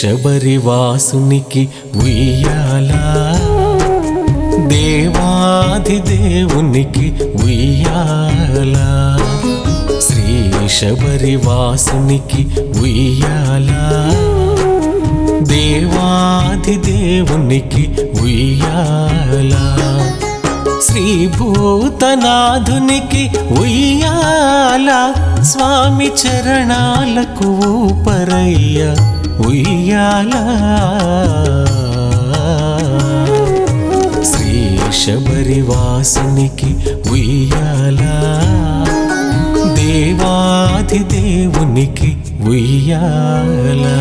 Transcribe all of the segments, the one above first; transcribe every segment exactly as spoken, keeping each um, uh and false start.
శబరివాసునికి ఉయ్యాలా, దేవాధిదేవునికి ఉయ్యాలా, శ్రీ శబరివాసునికి ఉయ్యాలా, దేవాధిదేవునికి ఉయ్యాలా, శ్రీ భూతనాథునికి ఉయ్యాలా, స్వామి చరణాలకు ఊపరయ్య ఉయ్యాలా, శ్రీ శబరివాసునికి ఉయ్యాలా, దేవాధిదేవునికి ఉయ్యాలా.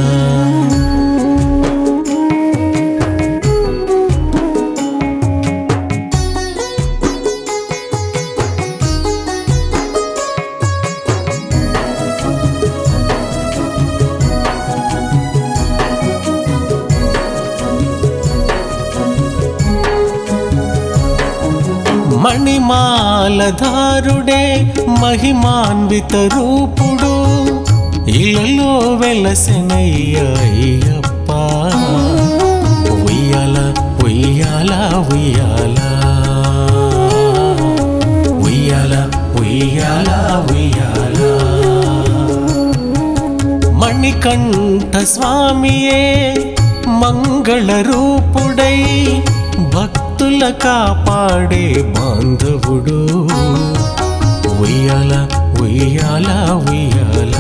మణిమాలధారుడే మహిమాన్విత రూపుడు, ఇలలో వెలసెనయ్య అయ్యప్ప, ఉయ్యాల ఉయ్యాల ఉయ్యాల ఉయ్యాల ఉయ్యాల ఉయ్యాల. మణికంఠ స్వామియే మంగళ రూపుడై భక్తుల కాపాడే బాంధవుడు, ఉయ్యాల ఉయ్యాల ఉయ్యాల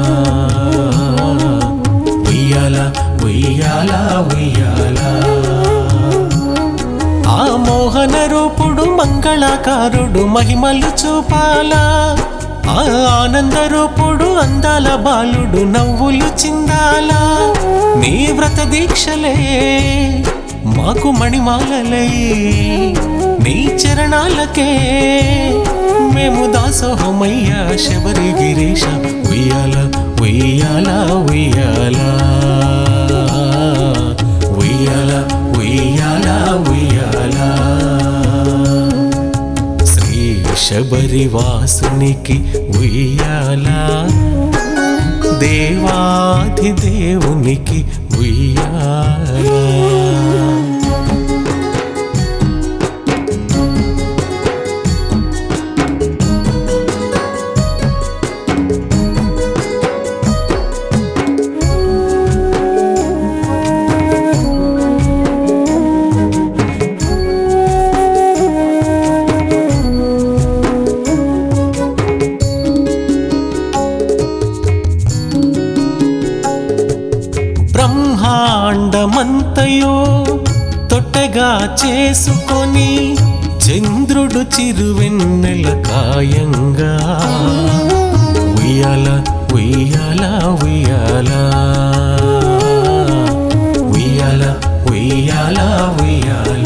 ఉయ్యాల ఉయ్యాల ఉయ్యాల. ఆ మోహన రూపుడు మంగళాకారుడు మహిమలు చూపాలా, ఆ ఆనంద రూపుడు అందాల బాలుడు నవ్వులు చిందాలా. నీ వ్రత దీక్షలే మాకు మణిమాలలై, నీ చరణాలకే మేము దాసోహమయ్యా శబరి గిరీశ, ఉయ్యాల ఉయ్యాల ఉయ్యాల ఉయ్యాల ఉయ్యాల ఉయ్యాల. శ్రీ శబరివాసునికి ఉయ్యాల, దేవాధిదేవునికి ఉయ్యాల. బ్రహ్మాండమంతయో తొట్టగా చేసుకొని చంద్రుడు చిరువెన్నెల కాయంగా, ఉయ్యాల ఉయ్యాల ఉయ్యాల ఉయ్యాల ఉయ్యాల ఉయ్యాల.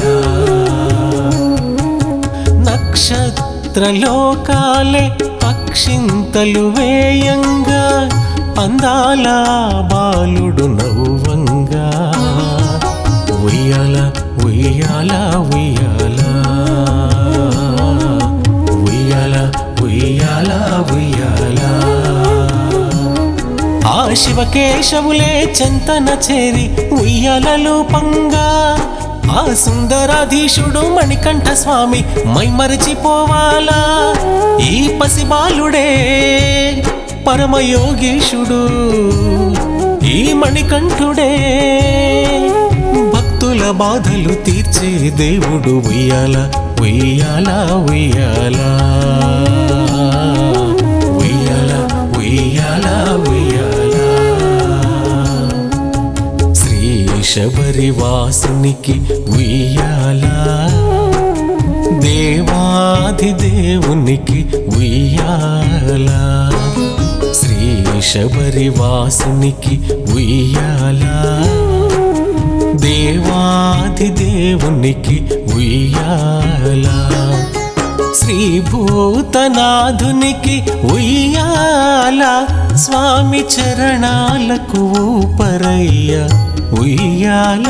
నక్షత్రలోకాలే పక్షింతలు వేయంగా, అందాల బాలుడు నవ్వంగా, ఉయ్యాల ఉయ్యాల ఉయ్యాల ఉయ్యాల ఉయ్యాల ఉయ్యాల. ఆ శివకేశవులే చెంతన చేరి ఉయ్యాలలో పంగా, ఆ సుందరాధీశుడు మణికంఠ స్వామి మైమరచిపోవాలా. ఈ పసిబాలుడే పరమయోగీశుడు, ఈ మణికంఠుడే భక్తుల బాధలు తీర్చే దేవుడు, ఉయ్యాల ఉయ్యాల ఉయ్యాల ఉయ్యాల ఉయ్యాల ఉయ్యాల. శ్రీ శబరివాసునికి ఉయ్యాల, దేవాధిదేవునికి ఉయ్యాల, శ్రీ శబరివాసునికి ఉయ్యాల, దేవాధిదేవునికి ఉయ్యాల, శ్రీ భూతనాథునికి ఉయ్యాల, స్వామి చరణాలకు ఊపరయ్య ఉయ్యాల,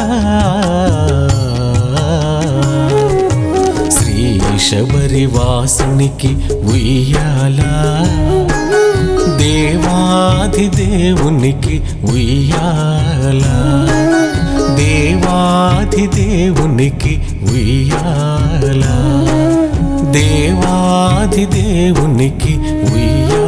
శ్రీ శబరివాసునికి ఉయ్యాల, దేవాధిదేవునికి ఉయ్యాల దేవాధిదేవునికి ఉయ్యాల దేవాధిదేవునికి ఉయ్యాల